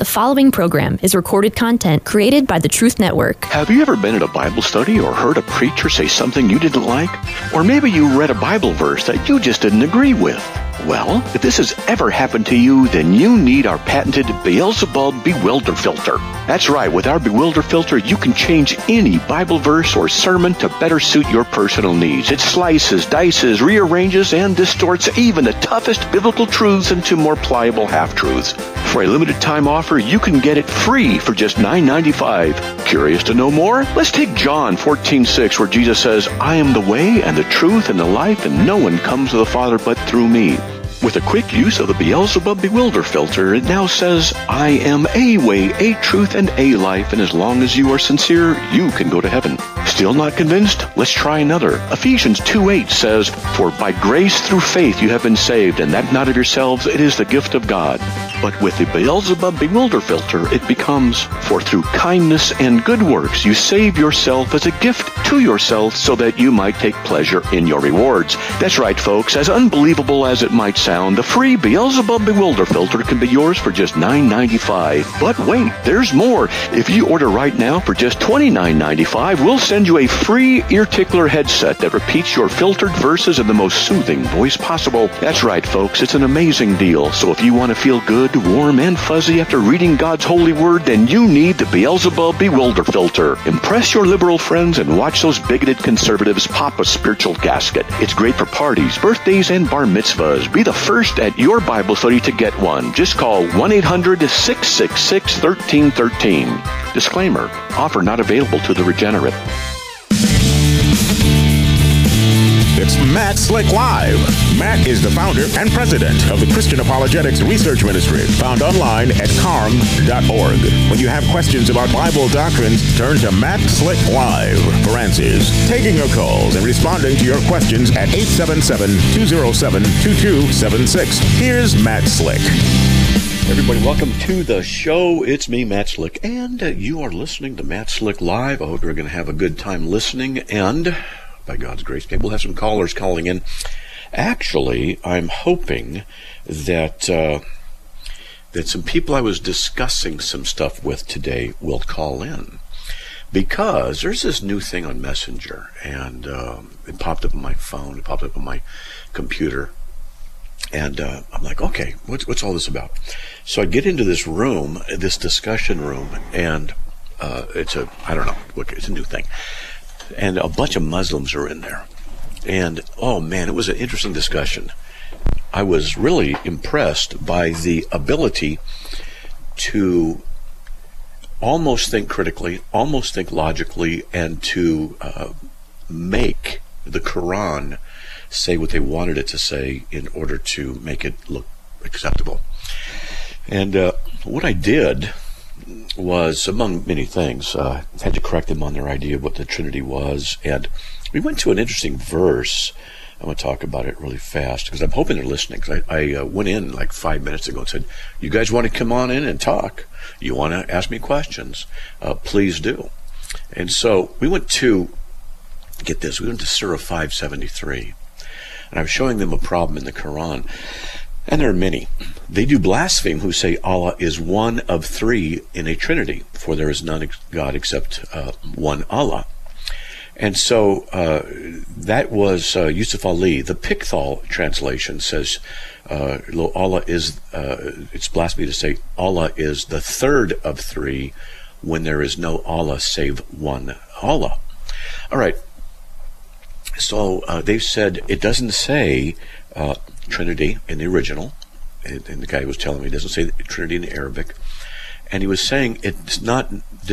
The following program is recorded content created by the Truth Network. Have you ever been at a Bible study or heard a preacher say something you didn't like? Or maybe you read a Bible verse that you just didn't agree with? Well, if this has ever happened to you, then you need our patented Beelzebub Bewilder Filter. That's right, with our Bewilder Filter, you can change any Bible verse or sermon to better suit your personal needs. It slices, dices, rearranges, and distorts even the toughest biblical truths into more pliable half-truths. For a limited time offer, you can get it free for just $9.95. Curious to know more? Let's take John 14:6, where Jesus says, "I am the way and the truth and the life, and no one comes to the Father but through me." With a quick use of the Beelzebub Bewilder Filter, it now says, "I am a way, a truth, and a life, and as long as you are sincere, you can go to heaven." Still not convinced? Let's try another. Ephesians 2:8 says, "For by grace through faith you have been saved, and that not of yourselves, it is the gift of God." But with the Beelzebub Bewilder Filter, it becomes, "For through kindness and good works you save yourself as a gift to yourself, so that you might take pleasure in your rewards." That's right, folks. As unbelievable as it might sound, the free Beelzebub Bewilder Filter can be yours for just $9.95. But wait, there's more. If you order right now for just $29.95, we'll send you a free ear tickler headset that repeats your filtered verses in the most soothing voice possible. That's right, folks. It's an amazing deal. So if you want to feel good, warm, and fuzzy after reading God's holy word, then you need the Beelzebub Bewilder Filter. Impress your liberal friends and watch those bigoted conservatives pop a spiritual gasket. It's great for parties, birthdays, and bar mitzvahs. Be the first at your Bible study to get one. Just call 1-800-666-1313. Disclaimer, offer not available to the regenerate. It's Matt Slick Live. Matt is the founder and president of the Christian Apologetics Research Ministry, found online at carm.org. When you have questions about Bible doctrines, turn to Matt Slick Live for answers. Taking your calls and responding to your questions at 877-207-2276. Here's Matt Slick. Everybody, welcome to the show. It's me, Matt Slick, and you are listening to Matt Slick Live. I hope you're going to have a good time listening, and by God's grace, maybe we'll have some callers calling in. Actually, I'm hoping that that some people I was discussing some stuff with today will call in, because there's this new thing on Messenger, and it popped up on my phone, it popped up on my computer, and I'm like, okay, what's all this about? So I get into this room, this discussion room, and it's a new thing. And a bunch of Muslims are in there. And, oh man, it was an interesting discussion. I was really impressed by the ability to almost think critically, almost think logically, and to make the Quran say what they wanted it to say in order to make it look acceptable. And what I did was, among many things, had to correct them on their idea of what the Trinity was, and we went to an interesting verse. I'm going to talk about it really fast, because I'm hoping they're listening, because I went in like 5 minutes ago and said, you guys want to come on in and talk? You want to ask me questions? Please do. And so we went to, get this, we went to Surah 573, and I was showing them a problem in the Quran. And there are many. They do blaspheme who say Allah is one of three in a Trinity, for there is none God except one Allah. And so that was Yusuf Ali. The Pickthall translation says Allah is, it's blasphemy to say Allah is the third of three when there is no Allah save one Allah. All right. So they've said it doesn't say Trinity in the original, and the guy was telling me it doesn't say Trinity in the Arabic, and he was saying it is not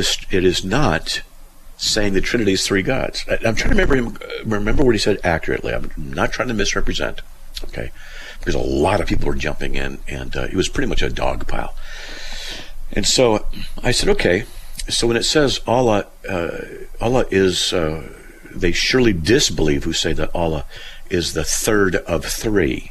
saying the Trinity is three gods. I'm trying to remember what he said accurately. I'm not trying to misrepresent, okay, because a lot of people were jumping in, and it was pretty much a dog pile. And so I said, okay, so when it says Allah is, they surely disbelieve who say that Allah is the third of three.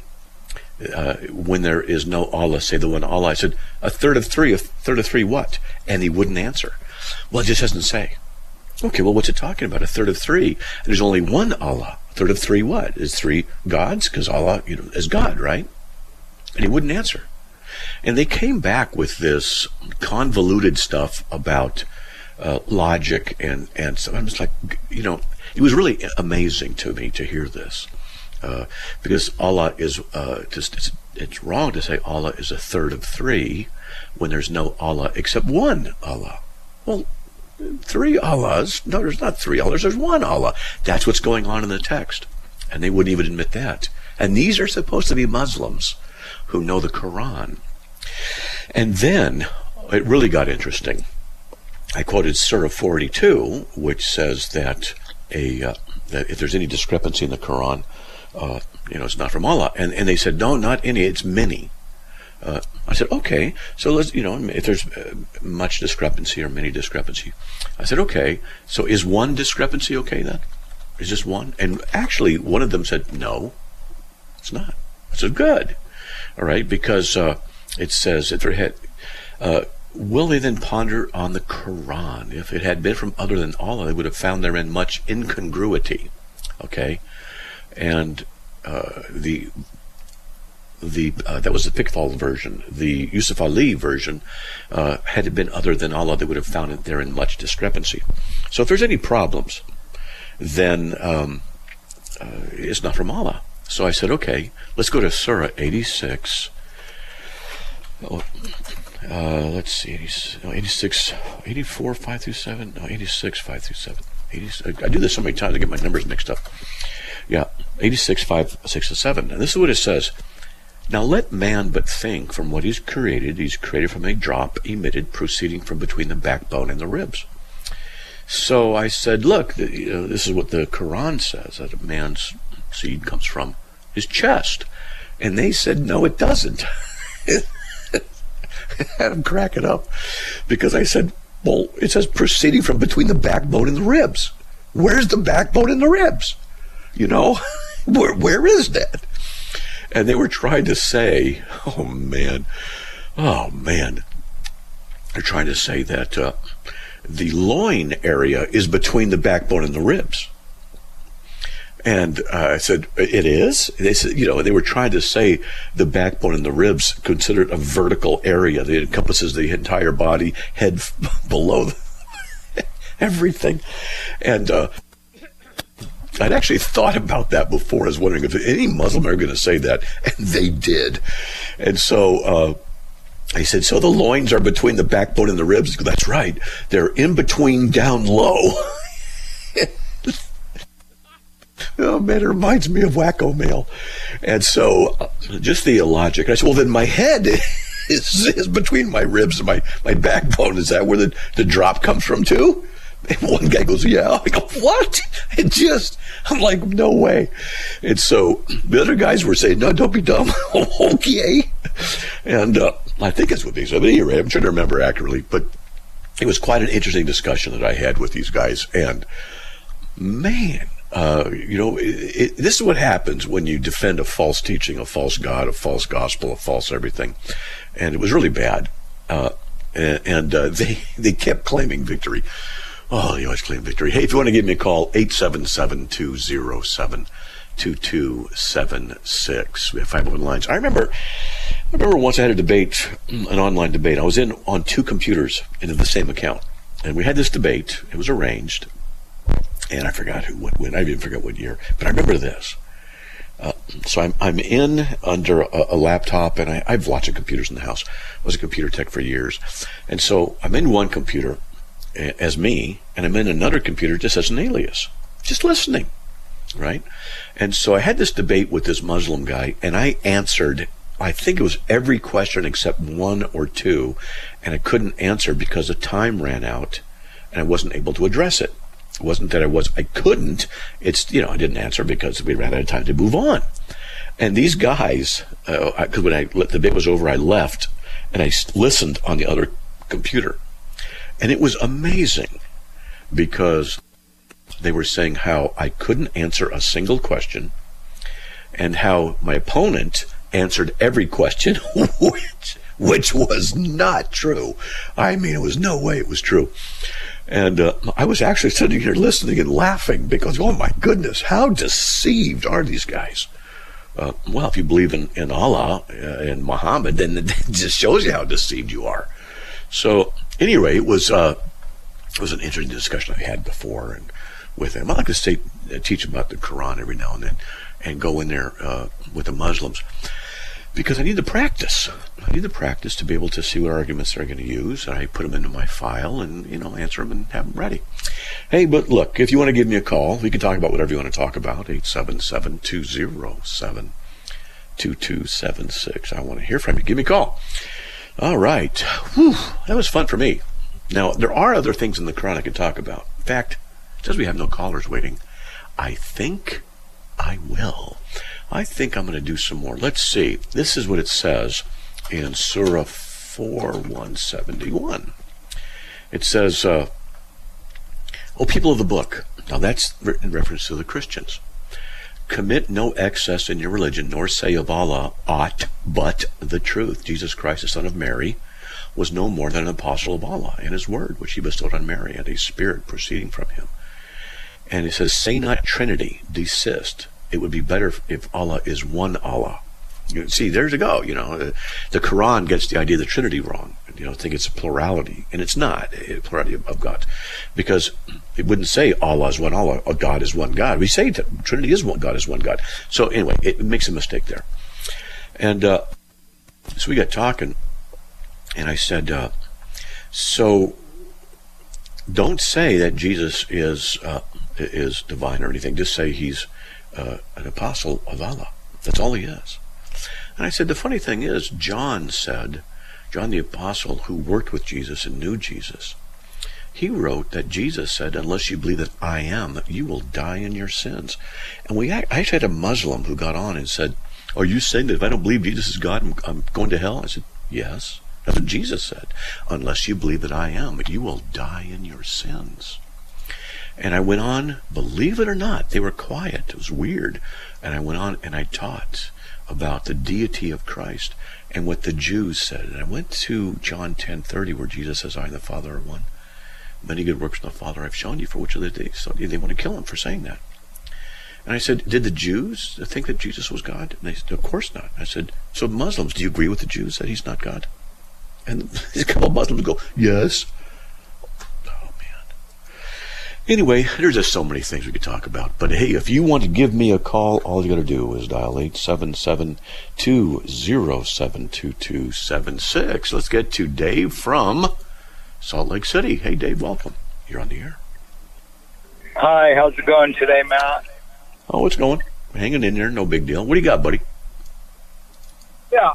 When there is no Allah, say the one Allah. I said, a third of three what? And he wouldn't answer. Well, it just doesn't say. Okay, well, what's it talking about? A third of three. There's only one Allah. A third of three what? Is three gods? Because Allah, is God, right? And he wouldn't answer. And they came back with this convoluted stuff about logic and so I'm just like, it was really amazing to me to hear this. Because Allah is, it's wrong to say Allah is a third of three when there's no Allah except one Allah. Well, three Allahs? No, there's not three Allahs, there's one Allah. That's what's going on in the text. And they wouldn't even admit that. And these are supposed to be Muslims who know the Quran. And then it really got interesting. I quoted Surah 42, which says that that if there's any discrepancy in the Quran, it's not from Allah. And they said, no, not any, it's many. I said, okay, so let's, if there's much discrepancy or many discrepancy. I said, okay, so is one discrepancy okay then? Is just one? And actually, one of them said, no, it's not. I said, good. All right, because it says, if their head, will they then ponder on the Quran? If it had been from other than Allah, they would have found therein much incongruity. Okay? And that was the Pickthall version. The Yusuf Ali version, had it been other than Allah, they would have found it therein much discrepancy. So if there's any problems, then it's not from Allah. So I said, okay, let's go to Surah 86. Let's see, 86, 84, 5 through 7, no, 86, 5 through 7. 86, I do this so many times I get my numbers mixed up. Yeah, 86, 5, 6 to 7. And this is what it says. Now let man but think from what he's created from a drop emitted proceeding from between the backbone and the ribs. So I said, look, this is what the Quran says, that a man's seed comes from his chest. And they said, no, it doesn't. I had them crack it up because I said, well, it says proceeding from between the backbone and the ribs. Where's the backbone and the ribs? Where is that? And they were trying to say, oh man, they're trying to say that the loin area is between the backbone and the ribs. And I said, it is? They said, they were trying to say the backbone and the ribs considered a vertical area that encompasses the entire body, head below everything. And I'd actually thought about that before. I was wondering if any Muslim are going to say that, and they did. And so I said, so the loins are between the backbone and the ribs? That's right. They're in between down low. Oh man, it reminds me of Wacko Mail. And so just the illogic. I said, well, then my head is between my ribs and my backbone. Is that where the drop comes from too? And one guy goes, yeah. I go, what? I'm like, no way. And so the other guys were saying, no, don't be dumb. Okay. And I think it's what they said. But anyway, I'm trying to remember accurately. But it was quite an interesting discussion that I had with these guys. And man, this is what happens when you defend a false teaching, a false God, a false gospel, a false everything. And it was really bad. They kept claiming victory. Oh, you always claim victory. Hey, if you want to give me a call, 877-207-2276. We have 5 open lines. I remember once I had a debate, an online debate. I was on 2 computers into the same account. And we had this debate. It was arranged. And I forgot who would win. I even forgot what year. But I remember this. So I'm in under a laptop, and I've lots of computers in the house. I was a computer tech for years. And so I'm in one computer as me, and I'm in another computer just as an alias, just listening, right? And so I had this debate with this Muslim guy, and I answered, I think it was every question except 1 or 2, and I couldn't answer because the time ran out, and I wasn't able to address it. It wasn't that I couldn't. It's, I didn't answer because we ran out of time to move on. And these guys, because when the debate was over, I left, and I listened on the other computer. And it was amazing because they were saying how I couldn't answer a single question and how my opponent answered every question, which was not true. I mean, it was no way it was true. And I was actually sitting here listening and laughing because, oh my goodness, how deceived are these guys? well, if you believe in Allah and Muhammad, then it just shows you how deceived you are. So anyway, it was an interesting discussion I had before and with him. I like to teach about the Quran every now and then and go in there with the Muslims because I need the practice. I need the practice to be able to see what arguments they're going to use. And I put them into my file and, answer them and have them ready. Hey, but look, if you want to give me a call, we can talk about whatever you want to talk about. 877-207-2276. I want to hear from you. Give me a call. All right. Whew, that was fun for me. Now, there are other things in the Quran I could talk about. In fact, since we have no callers waiting, I think I will. I think I'm going to do some more. Let's see. This is what it says in Surah 4:171. It says, O people of the book. Now that's in reference to the Christians. Commit no excess in your religion, nor say of Allah aught but the truth. Jesus Christ, the Son of Mary, was no more than an apostle of Allah and his word, which he bestowed on Mary, and a spirit proceeding from him. And it says, say not Trinity, desist. It would be better if Allah is one Allah. See, there's a go. The Quran gets the idea of the Trinity wrong. Think it's a plurality, and it's not a plurality of God, because it wouldn't say Allah is one Allah, or God is one God. We say that Trinity is one God is one God. So anyway, it makes a mistake there. And so we got talking, and I said, so don't say that Jesus is divine or anything. Just say he's an apostle of Allah. That's all he is. And I said, the funny thing is, John the apostle who worked with Jesus and knew Jesus, he wrote that Jesus said, unless you believe that I am, you will die in your sins. And I actually had a Muslim who got on and said, are you saying that if I don't believe Jesus is God, I'm going to hell? I said, yes. That's what Jesus said. Unless you believe that I am, you will die in your sins. And I went on, believe it or not, they were quiet. It was weird. And I went on and I taught about the deity of Christ and what the Jews said. And I went to John 10:30, where Jesus says, I and the Father are one. Many good works from the Father I've shown you, for which of the days. So they want to kill him for saying that. And I said, did the Jews think that Jesus was God? And they said, of course not. I said, so Muslims, do you agree with the Jews that he's not God? And a couple of Muslims go, yes. Anyway, there's just so many things we could talk about. But hey, if you want to give me a call, all you got to do is dial 877-207-2276. Let's get to Dave from Salt Lake City. Hey, Dave, welcome. You're on the air. Hi, how's it going today, Matt? Oh, it's going. Hanging in there, no big deal. What do you got, buddy? Yeah,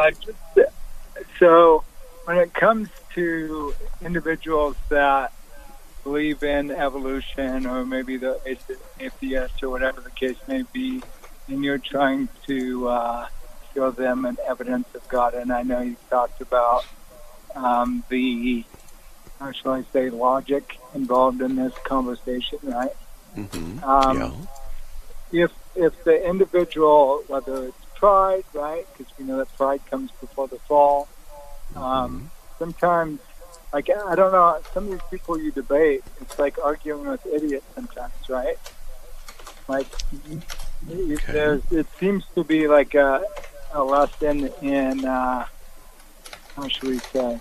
so when it comes to individuals that believe in evolution, or maybe the atheist, or whatever the case may be, and you're trying to show them an evidence of God, and I know you talked about the, how shall I say, logic involved in this conversation, right? Mm-hmm. If the individual, whether it's pride, right, because we know that pride comes before the fall, sometimes, like, I don't know, some of these people you debate, it's like arguing with idiots sometimes, right? Like, it seems to be like a lesson in, how should we say,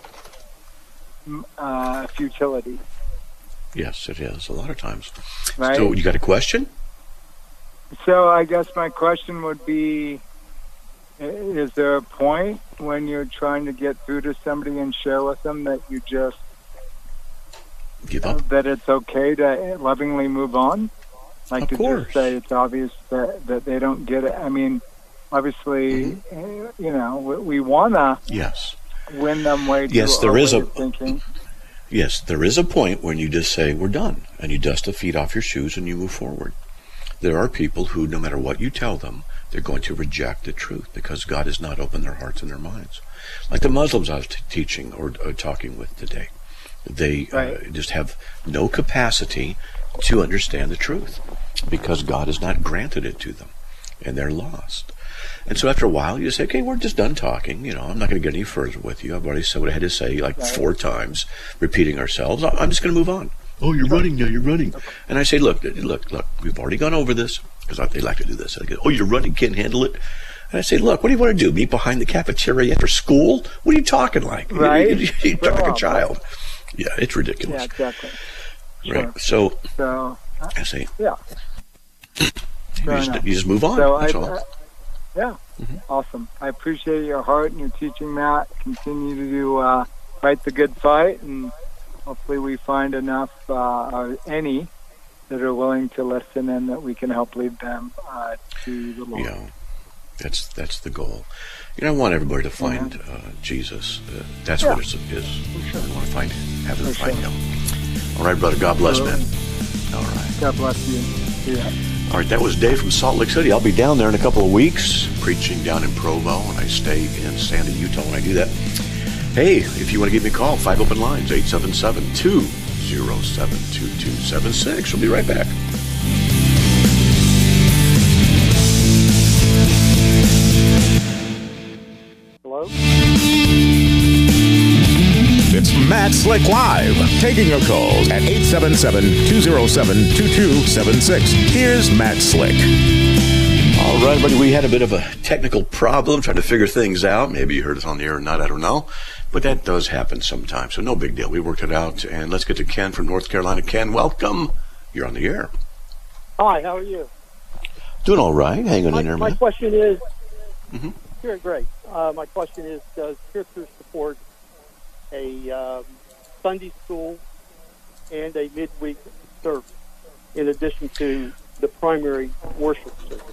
futility. Yes, it is, a lot of times. Right? So, you got a question? So, I guess my question would be, is there a point when you're trying to get through to somebody and share with them that you just give up? That it's okay to lovingly move on? Like, of to course. Just say it's obvious that they don't get it. I mean, obviously, we want to win them way to our way of thinking. Yes, there is a point when you just say, we're done, and you dust the feet off your shoes and you move forward. There are people who, no matter what you tell them, they're going to reject the truth because God has not opened their hearts and their minds. Like the Muslims I was teaching or talking with today. They just have no capacity to understand the truth because God has not granted it to them, and they're lost. And so after a while, you say, okay, we're just done talking. I'm not going to get any further with you. I've already said what I had to say 4 times, repeating ourselves. I'm just going to move on. Oh, you're running now, you're running. And I say, look, we've already gone over this. because they like to do this. They go, "Oh, you're running, can't handle it." And I say, "Look, what do you want to do? Meet behind the cafeteria after school? What are you talking like? Right. You talk like a child." Yeah, it's ridiculous. Yeah, exactly. Right. Sure. So I say, yeah. you just move on. So That's all. Yeah. Awesome. I appreciate your heart and your teaching, Matt. Continue to fight the good fight, and hopefully we find enough, any, that are willing to listen and that we can help lead them to the Lord. Yeah, that's the goal. I want everybody to find Jesus. That's what it is. Sure. I want to have them find Him. All right, brother. God bless, man. All right. God bless you. Yeah. All right, that was Dave from Salt Lake City. I'll be down there in a couple of weeks, preaching down in Provo, and I stay in Sandy, Utah when I do that. Hey, if you want to give me a call, 5 open lines, 877-207-2276. We'll be right back. Hello? It's Matt Slick Live, taking your calls at 877-207-2276. Here's Matt Slick. All right, everybody, we had a bit of a technical problem trying to figure things out. Maybe you heard us on the air or not, I don't know. But that does happen sometimes, so no big deal. We worked it out, and let's get to Ken from North Carolina. Ken, welcome. You're on the air. Hi, how are you? Doing all right. Hanging in there, My man. question is, Doing great. My question is, does Scripture support a Sunday school and a midweek service in addition to the primary worship service?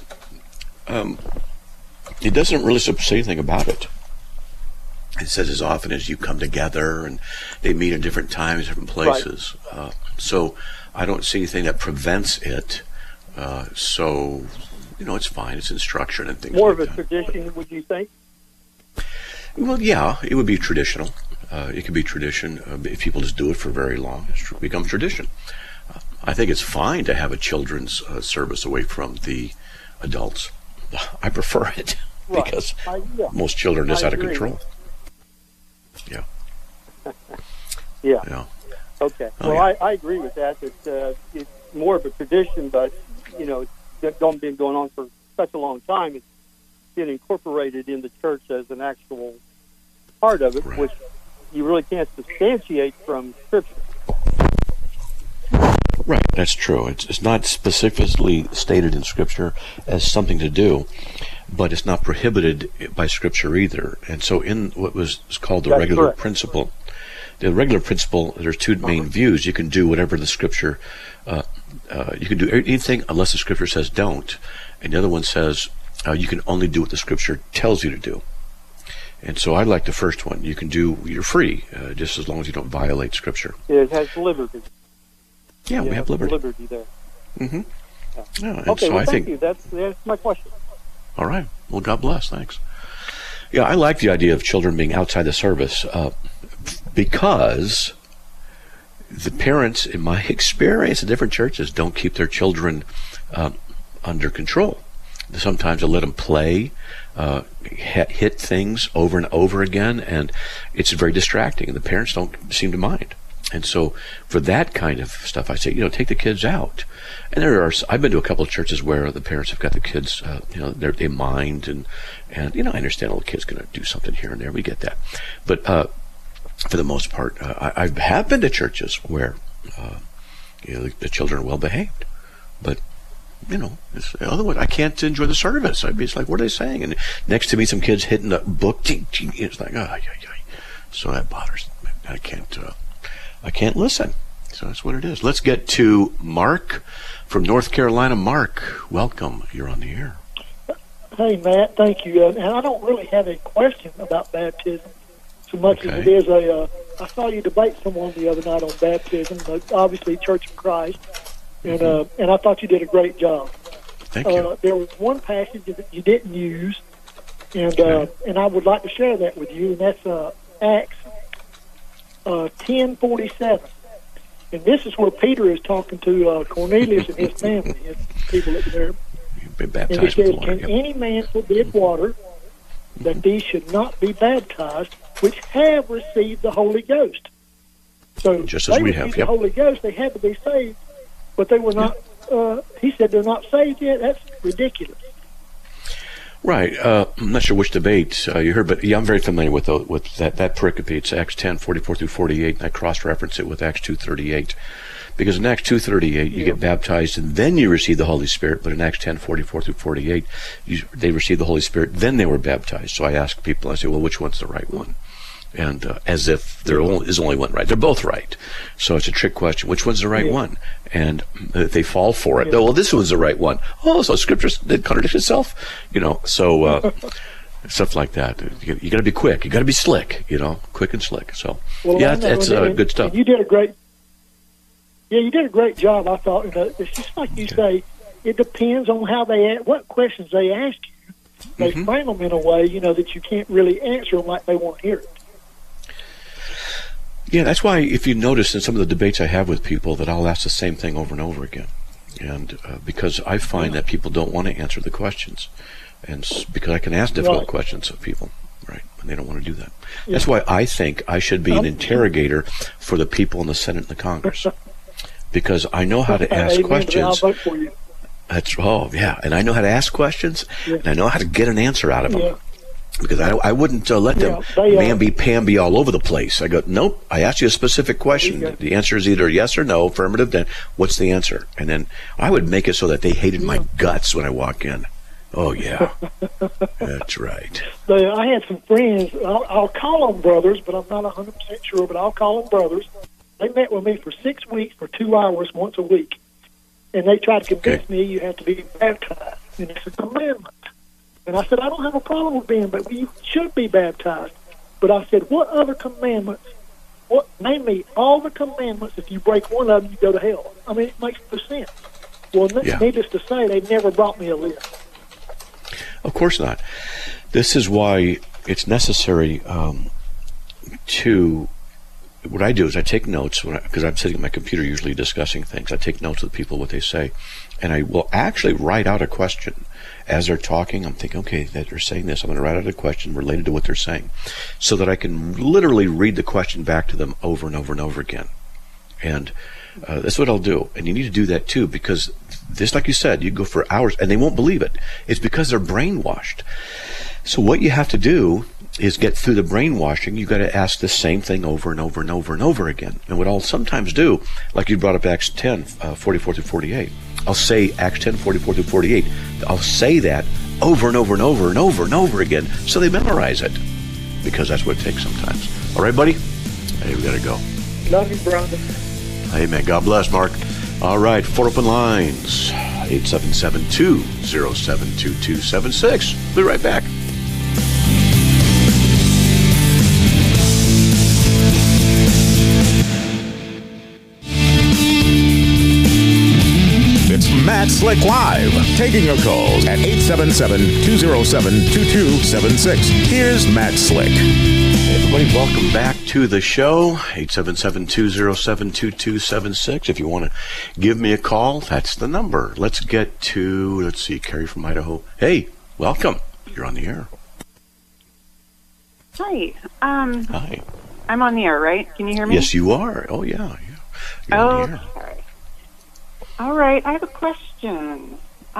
It doesn't really say anything about it. It says as often as you come together, and they meet at different times, different places. Right. So I don't see anything that prevents it. So, it's fine. It's instruction and things More like that. of a tradition, would you think? Well, yeah, it would be traditional. It could be tradition. If people just do it for very long, it becomes tradition. I think it's fine to have a children's service away from the adults. I prefer it because most children are just out of control. Yeah. Yeah. Okay. I agree with that. It's more of a tradition, but it's been going on for such a long time. It's been incorporated in the church as an actual part of it, right, which you really can't substantiate from Scripture. Right, that's true. It's not specifically stated in Scripture as something to do, but it's not prohibited by Scripture either. And so in what was called the regular principle, there's two main views. You can do whatever the Scripture, you can do anything unless the Scripture says don't. And the other one says you can only do what the Scripture tells you to do. And so I like the first one. You can do, you're free, just as long as you don't violate Scripture. It has liberty. Yeah, we have liberty. Liberty there. Mm-hmm. Yeah, okay, so well, I thank think, you. That's my question. All right. Well, God bless. Thanks. Yeah, I like the idea of children being outside the service because the parents, in my experience in different churches, don't keep their children under control. Sometimes they'll let them play, hit things over and over again, and it's very distracting, and the parents don't seem to mind. And so for that kind of stuff, I say, take the kids out. And I've been to a couple of churches where the parents have got the kids, they mind, and I understand all the kids going to do something here and there. We get that. But for the most part, I have been to churches where the children are well behaved, but otherwise I can't enjoy the service. It's like, what are they saying? And next to me, some kids hitting a book. It's like, so that bothers me. I can't listen. So that's what it is. Let's get to Mark from North Carolina. Mark, welcome. You're on the air. Hey, Matt, thank you. And I don't really have a question about baptism so much as it is I saw you debate someone the other night on baptism, but obviously Church of Christ, and I thought you did a great job. Thank you. There was one passage that you didn't use, and I would like to share that with you, and that's Acts 10:47. And this is where Peter is talking to Cornelius and his family, his people that were there. And he says, can any man forbid water that these should not be baptized, which have received the Holy Ghost? So just as we have, the Holy Ghost, they had to be saved, but they were not he said they're not saved yet. That's ridiculous. Right. I'm not sure which debate you heard, but yeah, I'm very familiar with that pericope. It's Acts 10, 44 through 48, and I cross-reference it with Acts 2:38. Because in Acts 2:38, you get baptized and then you receive the Holy Spirit, but in Acts 10, 44 through 48, they received the Holy Spirit, then they were baptized. So I ask people, I say, well, which one's the right one? And as if there is only one right. They're both right. So it's a trick question. Which one's the right one? And they fall for it. Well, this one's the right one. Oh, so Scripture did contradict itself? So stuff like that. You got to be quick. You got to be slick, quick and slick. So, it's good stuff. You did a great you did a great job, I thought. It's just like you say, it depends on how what questions they ask you. They frame them in a way, that you can't really answer them like they want to hear it. Yeah, that's why if you notice in some of the debates I have with people that I'll ask the same thing over and over again. And because I find that people don't want to answer the questions. And because I can ask difficult questions of people, right, and they don't want to do that. Yeah. That's why I think I should be an interrogator for the people in the Senate and the Congress. Because I know how to ask questions. I'll vote for you. And I know how to ask questions, and I know how to get an answer out of them. Because I wouldn't let them mamby-pamby all over the place. I go, nope, I asked you a specific question. The answer is either yes or no, affirmative, then what's the answer? And then I would make it so that they hated my guts when I walk in. Oh, yeah, that's right. I had some friends, I'll call them brothers, but I'm not 100% sure, but I'll call them brothers. They met with me for 6 weeks for 2 hours once a week. And they tried to convince me you have to be baptized. And it's a commandment. And I said, I don't have a problem with being, but you should be baptized. But I said, what other commandments? Name me all the commandments. If you break one of them, you go to hell. I mean, it makes no sense. Well, needless to say, they never brought me a list. Of course not. This is why it's necessary to... What I do is I take notes, because I'm sitting at my computer usually discussing things. I take notes of the people, what they say, and I will actually write out a question. As they're talking, I'm thinking, okay, that they're saying this. I'm going to write out a question related to what they're saying so that I can literally read the question back to them over and over and over again. And that's what I'll do. And you need to do that too, because just like you said, you go for hours and they won't believe it. It's because they're brainwashed. So what you have to do is get through the brainwashing. You've got to ask the same thing over and over and over and over again. And what I'll sometimes do, like you brought up Acts 10, 44 through 48, I'll say Acts 10, 44 through 48. I'll say that over and over and over and over and over again so they memorize it, because that's what it takes sometimes. All right, buddy? Hey, we got to go. Love you, brother. Amen. God bless, Mark. All right, 4 open lines, 877-207-2276. We'll be right back. Matt Slick Live, taking your calls at 877-207-2276. Here's Matt Slick. Hey everybody, welcome back to the show, 877-207-2276. If you want to give me a call, that's the number. Let's get to, Carrie from Idaho. Hey, welcome. You're on the air. Hi. Hi. I'm on the air, right? Can you hear me? Yes, you are. Oh, yeah. You're on the air. All right, I have a question.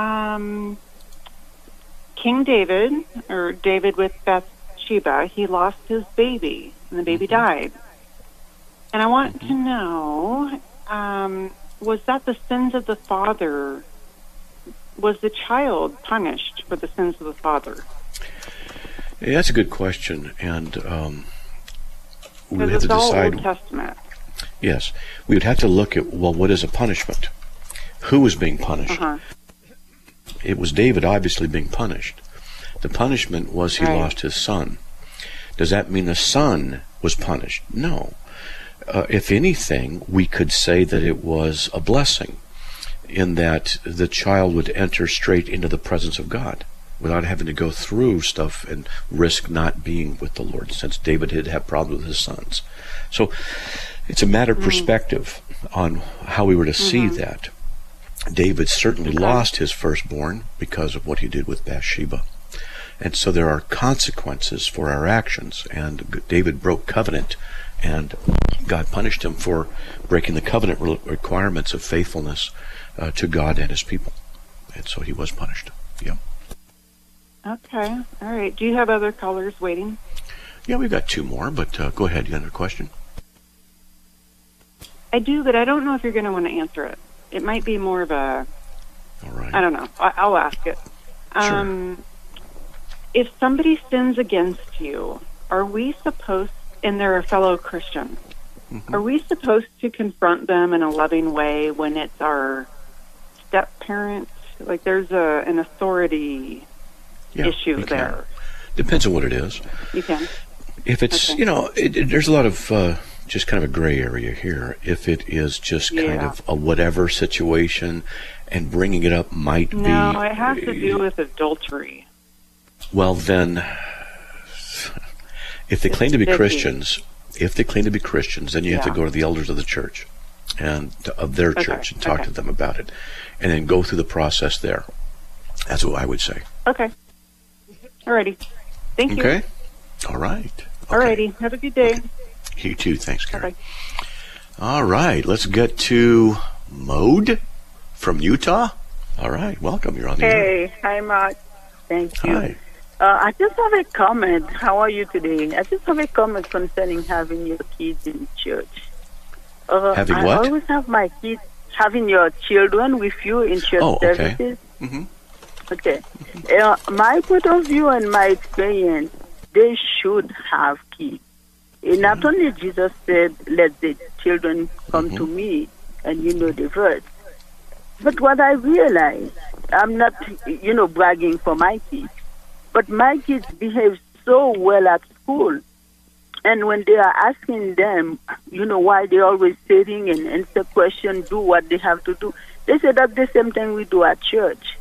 King David, or David with Bathsheba, he lost his baby, and the baby died. And I want to know, was that the sins of the father? Was the child punished for the sins of the father? Yeah, that's a good question, and we would have to decide. Old Testament. Yes, we would have to look at, what is a punishment? Who was being punished? It was David obviously being punished. The punishment was he lost his son. Does that mean the son was punished? No. If anything, we could say that it was a blessing, in that the child would enter straight into the presence of God without having to go through stuff and risk not being with the Lord, since David had had problems with his sons. So it's a matter of perspective on how we were to see that. David certainly lost his firstborn because of what he did with Bathsheba. And so there are consequences for our actions. And David broke covenant, and God punished him for breaking the covenant requirements of faithfulness to God and his people. And so he was punished. Yeah. Okay. All right. Do you have other callers waiting? Yeah, we've got two more, but go ahead. You got another question? I do, but I don't know if you're going to want to answer it. It might be more of a... All right. I don't know. I'll ask it. Sure. If somebody sins against you, are we supposed, and they're a fellow Christian, are we supposed to confront them in a loving way when it's our step-parent? Like there's an authority issue there. Depends on what it is. You can. If it's, there's a lot of just kind of a gray area here. If it is just kind of a whatever situation and bringing it up might be... No, it has to do with adultery. Well, then, if they claim to be Christians, then you have to go to the elders of the church and of their church and talk to them about it, and then go through the process there. That's what I would say. Okay. Alrighty. Thank you. Okay. All right. Okay. Alrighty. Have a good day. Okay. You too. Thanks, Karen. Bye-bye. All right. Let's get to Mode from Utah. All right. Welcome. You're on the air. Hey. Hi, Mark. Thank you. Hi. I just have a comment. How are you today? I just have a comment concerning having your kids in church. Having what? I always have my kids, having your children with you in church services. Okay. My point of view and my experience, they should have kids. Not only Jesus said, let the children come to me, and you know the verse. But what I realize, I'm not, bragging for my kids, but my kids behave so well at school. And when they are asking them, why they're always sitting and answer questions, do what they have to do, they say that's the same thing we do at church.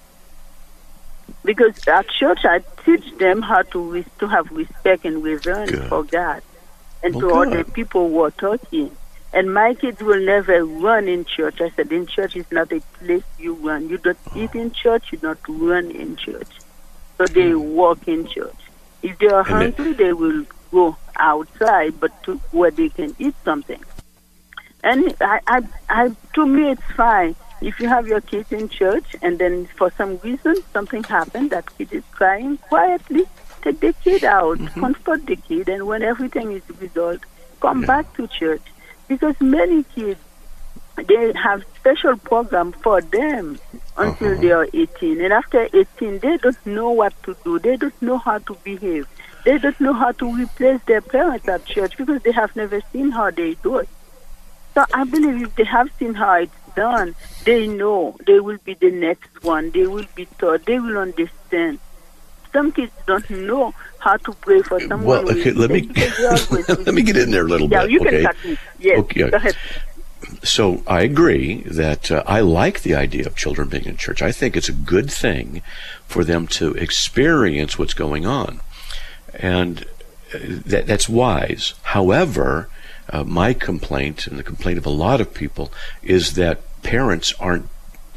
Because at church, I teach them how to have respect and reverence for God and to other people who are talking. And my kids will never run in church. I said, in church is not a place you run. You don't eat in church, you don't run in church. So they walk in church. If they are hungry, they will go outside, but to where they can eat something. And to me, it's fine. If you have your kids in church and then for some reason something happened, that kid is crying, quietly take the kid out, comfort the kid, and when everything is resolved, come back to church. Because many kids, they have special program for them until they are 18. And after 18, they don't know what to do. They don't know how to behave. They don't know how to replace their parents at church because they have never seen how they do it. So I believe if they have seen how it's done, they know they will be the next one. They will be taught. They will understand. Some kids don't know how to pray for someone. Well, okay, let me get in there a little bit. You can cut me. Yes, okay. Go ahead. So I agree that I like the idea of children being in church. I think it's a good thing for them to experience what's going on. And that's wise. However, my complaint, and the complaint of a lot of people, is that parents aren't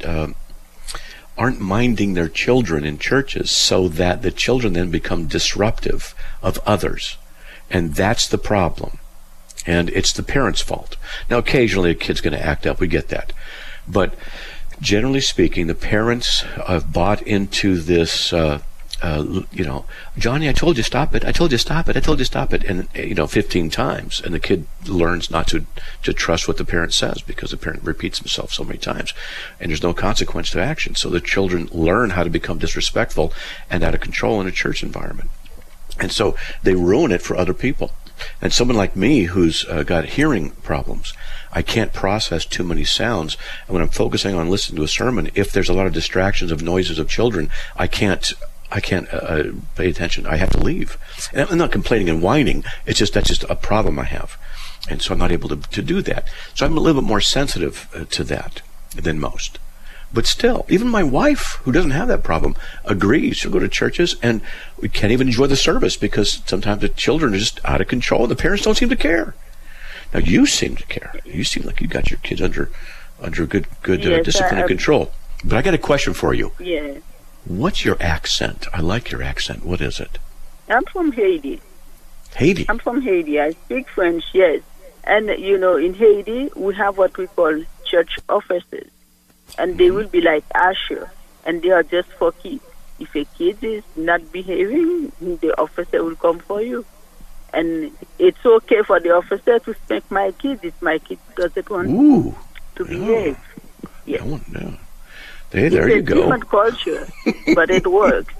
minding their children in churches, so that the children then become disruptive of others. And that's the problem. And it's the parents' fault. Now, occasionally a kid's going to act up. We get that. But generally speaking, the parents have bought into this, Johnny, I told you stop it. I told you stop it. I told you stop it. And, 15 times. And the kid learns not to trust what the parent says because the parent repeats himself so many times. And there's no consequence to action. So the children learn how to become disrespectful and out of control in a church environment. And so they ruin it for other people. And someone like me who's got hearing problems, I can't process too many sounds. And when I'm focusing on listening to a sermon, if there's a lot of distractions of noises of children, I can't pay attention. I have to leave. And I'm not complaining and whining. It's just that's just a problem I have. And so I'm not able to do that. So I'm a little bit more sensitive to that than most. But still, even my wife, who doesn't have that problem, agrees. She'll go to churches and we can't even enjoy the service because sometimes the children are just out of control and the parents don't seem to care. Now you seem to care. You seem like you got your kids under good discipline and control. But I got a question for you. Yeah. What's your accent? I like your accent. What is it? I'm from Haiti. Haiti? I'm from Haiti. I speak French, yes. And, in Haiti, we have what we call church officers. And they will be like usher. And they are just for kids. If a kid is not behaving, the officer will come for you. And it's okay for the officer to spank my kid if my kid doesn't want to behave. Yes. No. Hey, there you go. It's a different culture, but it works.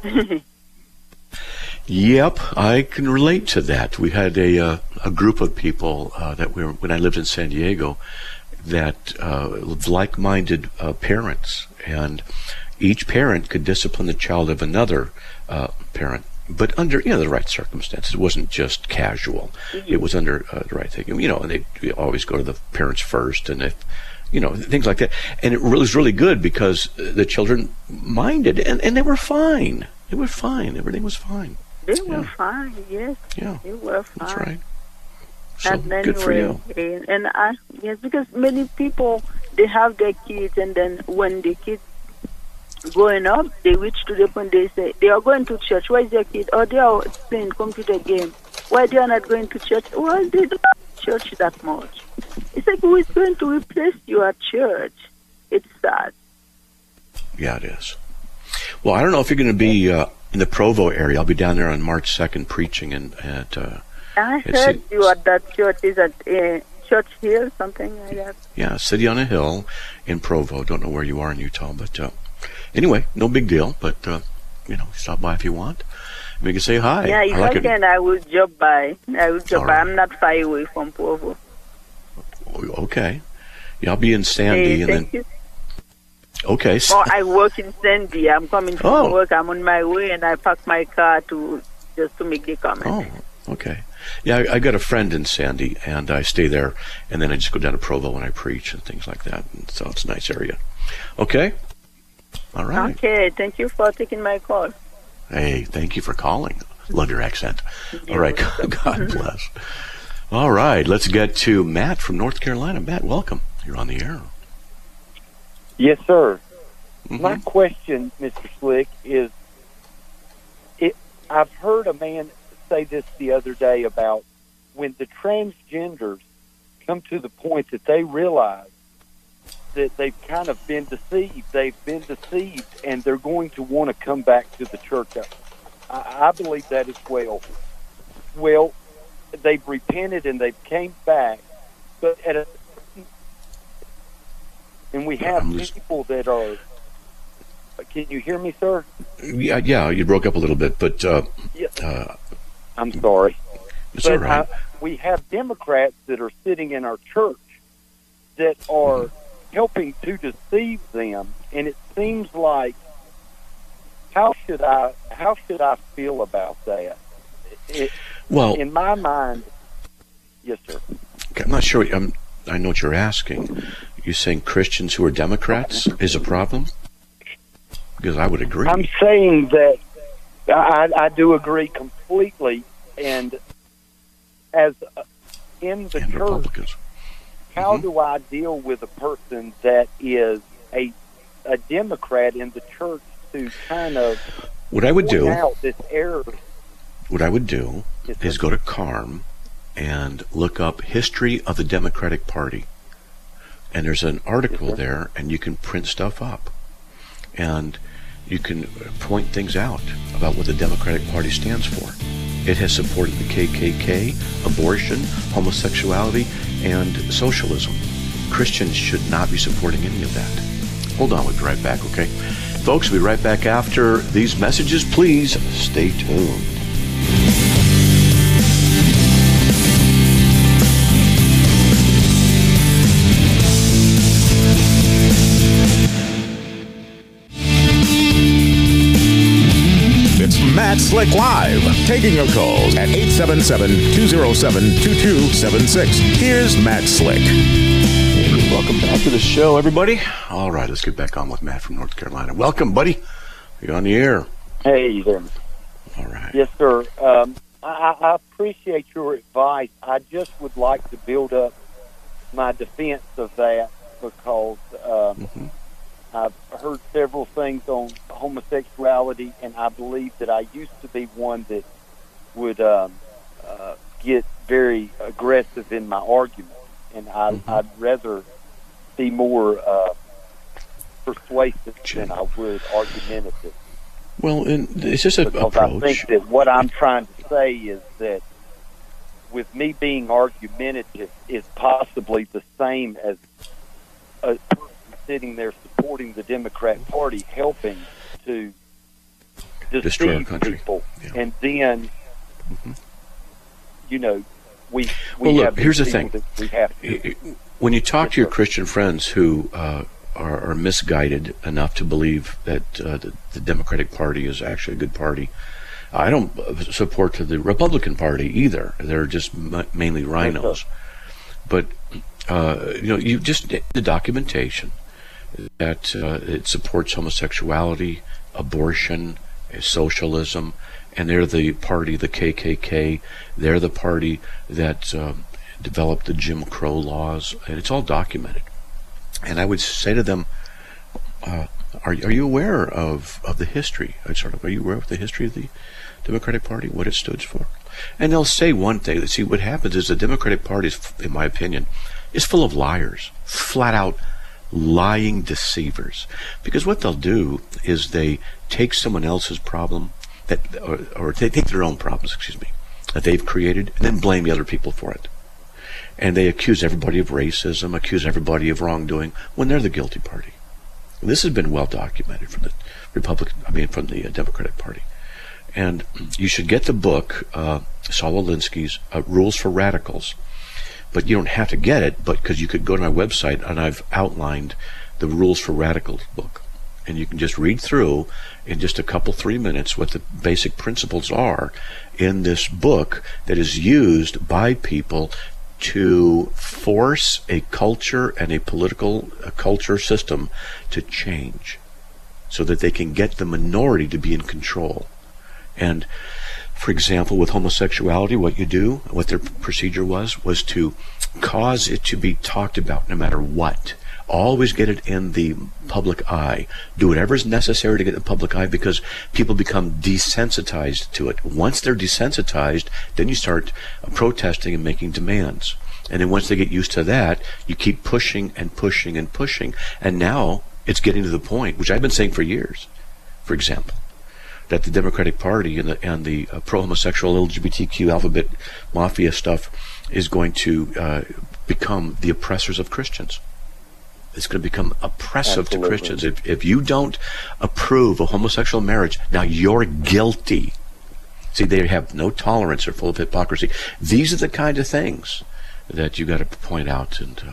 Yep, I can relate to that. We had a group of people when I lived in San Diego, that like-minded parents, and each parent could discipline the child of another parent, but under the right circumstances. It wasn't just casual. It was under the right thing. And they always go to the parents first, and if things like that. And it was really good because the children minded, and they were fine. They were fine. Everything was fine. They were fine, yes. Yeah. They were fine. That's right. So and good for you. Yes, because many people, they have their kids, and then when the kids growing up, they reach to the point they say, they are going to church. Why is your kid? Oh, they are playing computer game. Why they are not going to church? Well, they don't go to church that much. It's like, who is going to replace you at church? It's sad. Yeah, it is. Well, I don't know if you're going to be in the Provo area. I'll be down there on March 2nd preaching I heard you at that church. Is at Church Hill, something like that? Yeah, City on a Hill in Provo. Don't know where you are in Utah, but anyway, no big deal. But stop by if you want. We can say hi. Yeah, if I can, I will drop by. Right. I'm not far away from Provo. Okay. Yeah, I'll be in Sandy, thank you. Okay. Oh, I work in Sandy. I'm coming from work. I'm on my way, and I park my car just to make the comment. Oh, okay. Yeah, I got a friend in Sandy, and I stay there, and then I just go down to Provo when I preach and things like that. And so it's a nice area. Okay? All right. Okay, thank you for taking my call. Hey, thank you for calling. Love your accent. All right, God bless. All right, let's get to Matt from North Carolina. Matt, welcome. You're on the air. Yes, sir. Mm-hmm. My question, Mr. Slick, is I've heard a man say this the other day about when the transgenders come to the point that they realize that they've kind of been deceived, and they're going to want to come back to the church. I believe that as well. Well, they've repented and they've came back, but and we have people that are. Can you hear me, sir? Yeah, you broke up a little bit, but I'm sorry. It's all right. We have Democrats that are sitting in our church that are helping to deceive them, and it seems like how should I feel about that? Well, in my mind, yes, sir. Okay, I'm not sure. I know what you're asking. You're saying Christians who are Democrats is a problem? Because I would agree. I'm saying that I do agree completely, and as in the church, Republicans. How do I deal with a person that is a Democrat in the church to kind of what I would do out this error? What I would do is go to CARM and look up history of the Democratic Party, and there's an article there, and you can print stuff up, and you can point things out about what the Democratic Party stands for. It has supported the KKK, abortion, homosexuality, and socialism. Christians should not be supporting any of that. Hold on, we'll be right back, okay? Folks, we'll be right back after these messages. Please stay tuned. Matt Slick Live, taking your calls at 877-207-2276. Here's Matt Slick. Welcome back to the show, everybody. All right, let's get back on with Matt from North Carolina. Welcome, buddy. You're on the air. Hey there. All right. Yes, sir. I appreciate your advice. I just would like to build up my defense of that because I've heard several things on homosexuality, and I believe that I used to be one that would get very aggressive in my argument, and I'd rather be more persuasive than I would argumentative. Well, and it's just an approach. I think that what I'm trying to say is that with me being argumentative is possibly the same as a person sitting there supporting the Democrat Party, helping to destroy our deceive country. People. Yeah. And then, you know, we well, look, have here's the thing. We have to. When you talk to your Christian friends who are misguided enough to believe that the Democratic Party is actually a good party, I don't support the Republican Party either. They're just mainly rhinos. But you know, you just the documentation that it supports homosexuality, abortion, socialism, and they're the party, the KKK. They're the party that developed the Jim Crow laws, and it's all documented. And I would say to them, are you aware of the history? Are you aware of the history of the Democratic Party, what it stood for? And they'll say one thing. See, what happens is the Democratic Party, in my opinion, is full of liars, flat out lying deceivers. Because what they'll do is they take someone else's problem, or they take their own problems, that they've created, and then blame the other people for it. And they accuse everybody of racism, accuse everybody of wrongdoing, when they're the guilty party. This has been well documented from the Democratic Party. And you should get the book, Saul Alinsky's Rules for Radicals. But you don't have to get it, because you could go to my website, and I've outlined the Rules for Radicals book. And you can just read through in just a couple, 3 minutes, what the basic principles are in this book that is used by people to force a culture and a political culture system to change so that they can get the minority to be in control. And for example, with homosexuality, what their procedure was to cause it to be talked about no matter what. Always get it in the public eye. Do whatever is necessary to get in the public eye, because people become desensitized to it. Once they're desensitized, then you start protesting and making demands. And then once they get used to that, you keep pushing and pushing and pushing. And now it's getting to the point, which I've been saying for years, for example, that the Democratic Party and the pro-homosexual LGBTQ alphabet mafia stuff is going to become the oppressors of Christians. It's going to become oppressive to Christians. If you don't approve of homosexual marriage, now you're guilty. See, they have no tolerance. They're full of hypocrisy. These are the kind of things that you got to point out and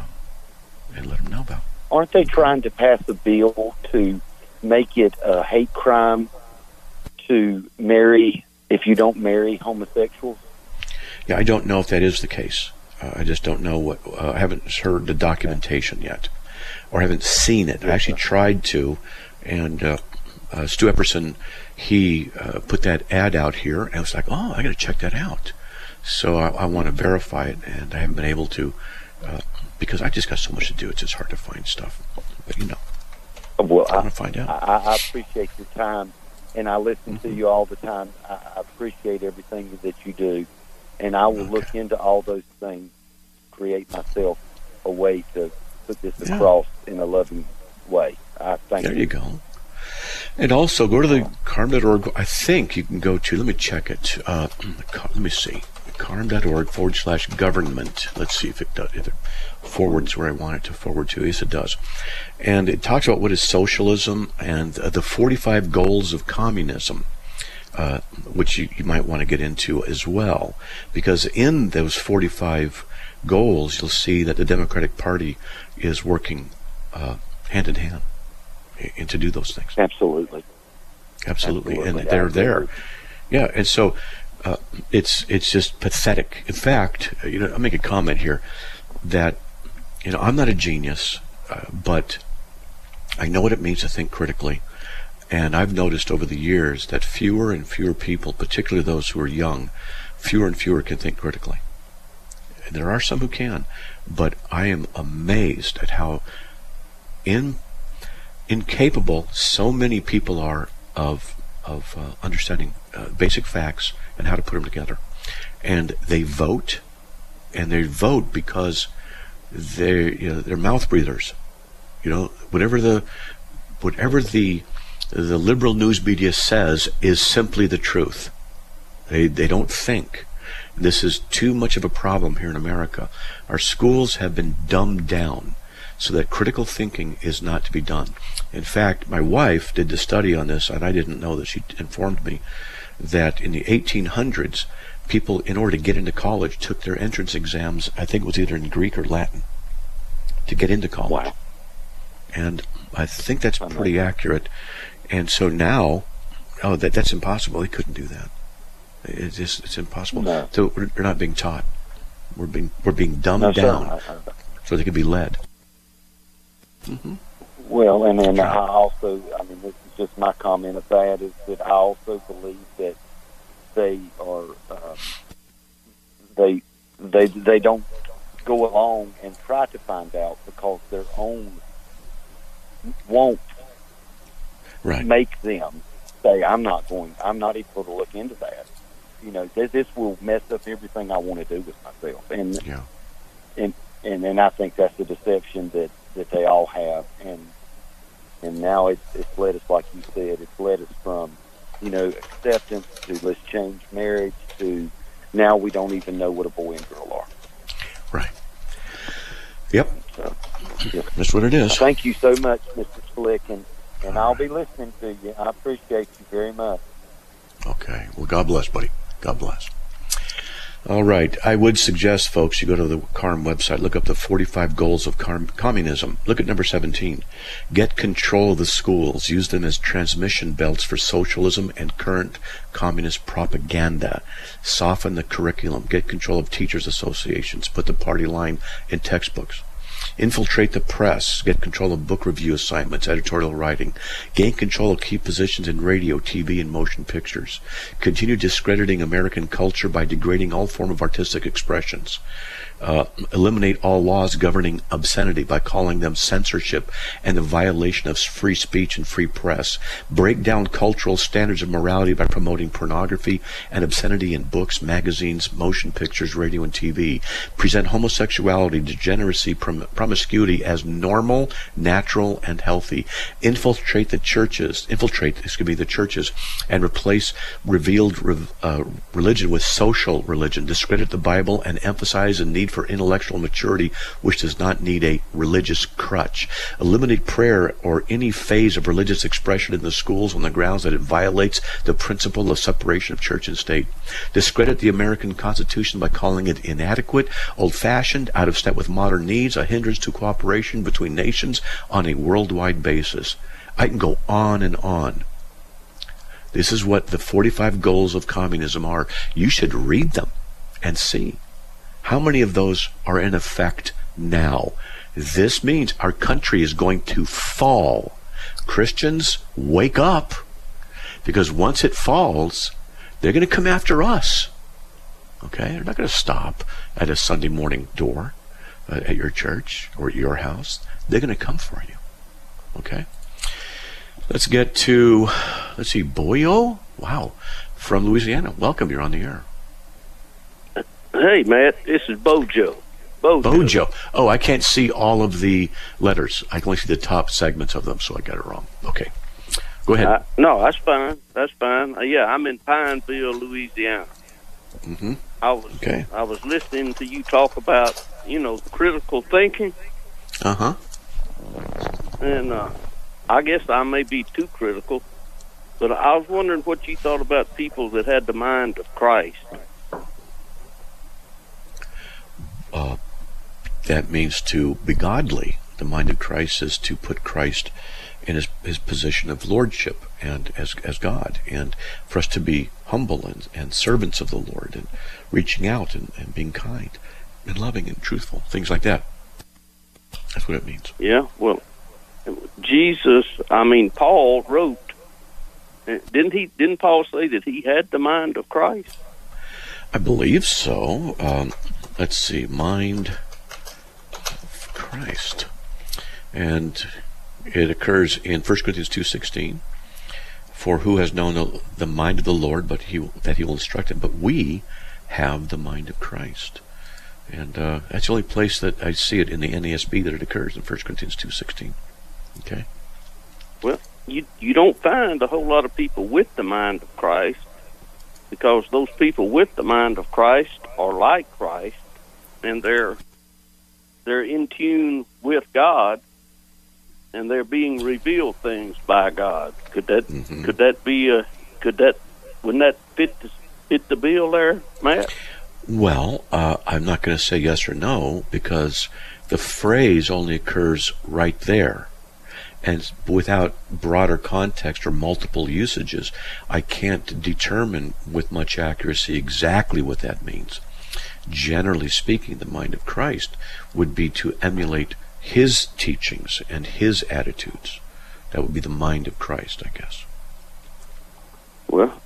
let them know about. Aren't they trying to pass a bill to make it a hate crime to marry if you don't marry homosexuals? Yeah, I don't know if that is the case. I just don't know what. I haven't heard the documentation yet, or haven't seen it. I actually tried to, and Stu Epperson, he put that ad out here, and I was like, oh, I got to check that out. So I want to verify it, and I haven't been able to because I just got so much to do. It's just hard to find stuff. But well, I want to find out. I appreciate your time, and I listen to you all the time. I appreciate everything that you do, and I will look into all those things, create myself a way to put this across in a loving way. Thank you. There you go. And also, go to the carm.org. I think you can go to, let me check it. Let me see. carm.org/government. Let's see if it forwards where I want it to forward to. Yes, it does. And it talks about what is socialism and the 45 goals of communism, which you might want to get into as well. Because in those 45 goals, you'll see that the Democratic Party is working hand in hand and to do those things. Absolutely. And they're there. Yeah, and so it's just pathetic. In fact, I'll make a comment here that I'm not a genius, but I know what it means to think critically. And I've noticed over the years that fewer and fewer people, particularly those who are young, fewer and fewer can think critically. And there are some who can, but I am amazed at how incapable so many people are of understanding basic facts and how to put them together. And they vote, because they're mouth breathers. Whatever the liberal news media says is simply the truth. They don't think. This is too much of a problem here in America. Our schools have been dumbed down so that critical thinking is not to be done. In fact, my wife did the study on this, and I didn't know that. She informed me that in the 1800s, people, in order to get into college, took their entrance exams, I think it was either in Greek or Latin, to get into college. Wow. And I think that's pretty accurate. And so now, that's impossible. They couldn't do that. It's impossible. No. So we're not being taught. We're being dumbed down so they can be led. Mm-hmm. Well, and then I also, this is just my comment of that, is that I also believe that they are, they don't go along and try to find out because their own won't make them say, I'm not able to look into that. This will mess up everything I want to do with myself. And I think that's the deception that they all have. And now it's led us, like you said, it's led us from, acceptance to let's change marriage to now we don't even know what a boy and girl are. Right. Yep. So, that's what it is. Thank you so much, Mr. Slick, and I'll be listening to you. I appreciate you very much. Okay. Well, God bless, buddy. God bless. All right. I would suggest, folks, you go to the CARM website, look up the 45 goals of communism. Look at number 17. Get control of the schools. Use them as transmission belts for socialism and current communist propaganda. Soften the curriculum. Get control of teachers' associations. Put the party line in textbooks. Infiltrate the press. Get control of book review assignments, editorial writing. Gain control of key positions in radio, TV, and motion pictures. Continue discrediting American culture by degrading all form of artistic expressions. Eliminate all laws governing obscenity by calling them censorship and the violation of free speech and free press. Break down cultural standards of morality by promoting pornography and obscenity in books, magazines, motion pictures, radio, and TV. Present homosexuality, degeneracy, promiscuity as normal, natural, and healthy. Infiltrate the churches, and replace revealed religion with social religion. Discredit the Bible and emphasize the need for intellectual maturity, which does not need a religious crutch. Eliminate prayer or any phase of religious expression in the schools on the grounds that it violates the principle of separation of church and state. Discredit the American Constitution by calling it inadequate, old-fashioned, out of step with modern needs, a hindrance to cooperation between nations on a worldwide basis. I can go on and on. This is what the 45 goals of communism are. You should read them and see how many of those are in effect now. This means our country is going to fall. Christians, wake up, because once it falls, they're going to come after us. Okay? They're not going to stop at a Sunday morning door at your church or at your house. They're going to come for you. Okay? Let's get to, Boyo? Wow. From Louisiana. Welcome. You're on the air. Hey, Matt. This is Bojo. Bojo. Oh, I can't see all of the letters. I can only see the top segments of them, so I got it wrong. Okay. Go ahead. No, that's fine. That's fine. Yeah, I'm in Pineville, Louisiana. Mm-hmm. I was listening to you talk about, critical thinking. Uh-huh. And I guess I may be too critical, but I was wondering what you thought about people that had the mind of Christ. That means to be godly. The mind of Christ is to put Christ in his position of lordship and as God, and for us to be humble and servants of the Lord, and reaching out and being kind and loving and truthful, things like that. That's what it means. Yeah, well, Paul wrote, didn't Paul say that he had the mind of Christ? I believe so. Let's see, mind of Christ. And It occurs in 1 Corinthians 2:16. For who has known the mind of the Lord, but that he will instruct him? But we have the mind of Christ. And that's the only place that I see it in the NASB that it occurs, in 1 Corinthians 2:16. Okay? Well, you don't find a whole lot of people with the mind of Christ, because those people with the mind of Christ are like Christ, and they're in tune with God, and they're being revealed things by God. Wouldn't that fit the bill there, Matt? Well, I'm not going to say yes or no, because the phrase only occurs right there. And without broader context or multiple usages, I can't determine with much accuracy exactly what that means. Generally speaking, the mind of Christ would be to emulate his teachings and his attitudes. That would be the mind of Christ, I guess. Well,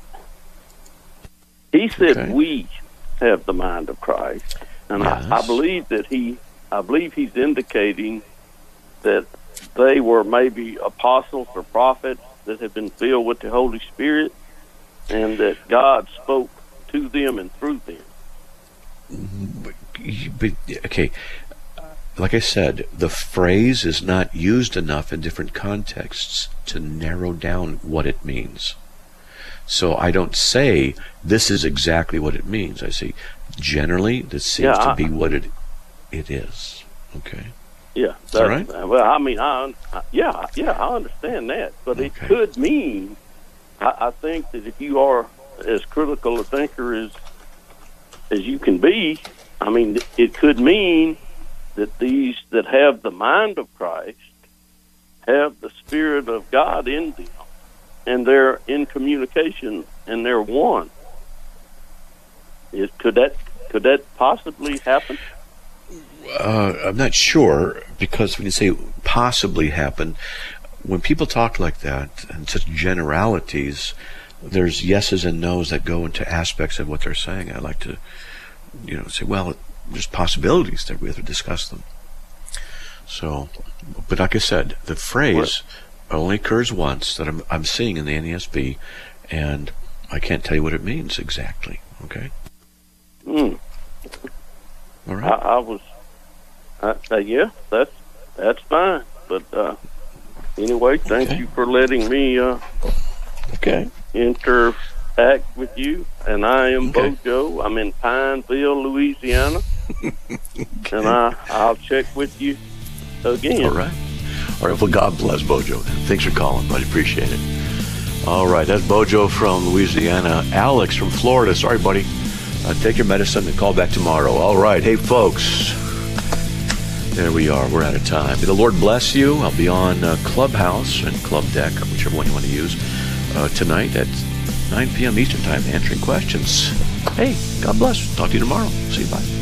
he said we have the mind of Christ, and yes. I believe he's indicating that they were maybe apostles or prophets that had been filled with the Holy Spirit, and that God spoke to them and through them. But okay, like I said, the phrase is not used enough in different contexts to narrow down what it means. So I don't say this is exactly what it means. I say generally this seems to be what it is. Okay. Yeah. Is that right? Well, I mean, I understand that, but it could mean. I think that if you are as critical a thinker as you can be, I mean, it could mean that these that have the mind of Christ have the Spirit of God in them, and they're in communication, and they're one. Could that possibly happen? I'm not sure, because when you say possibly happen, when people talk like that and such generalities, there's yeses and nos that go into aspects of what they're saying. I like to, say, well, there's possibilities that we have to discuss them. So, but like I said, the phrase only occurs once that I'm seeing in the NASB, and I can't tell you what it means exactly. Okay. All right. Yeah, that's fine. But anyway, thank you for letting me interact with you. And I am Bojo. I'm in Pineville, Louisiana. And I'll check with you again. All right. Well, God bless, Bojo. Thanks for calling, buddy. Appreciate it. All right, that's Bojo from Louisiana. Alex from Florida. Sorry, buddy. Take your medicine and call back tomorrow. All right. Hey, folks. There we are. We're out of time. May the Lord bless you. I'll be on Clubhouse and Club Deck, whichever one you want to use, tonight at 9 p.m. Eastern Time, answering questions. Hey, God bless. Talk to you tomorrow. See you. Bye.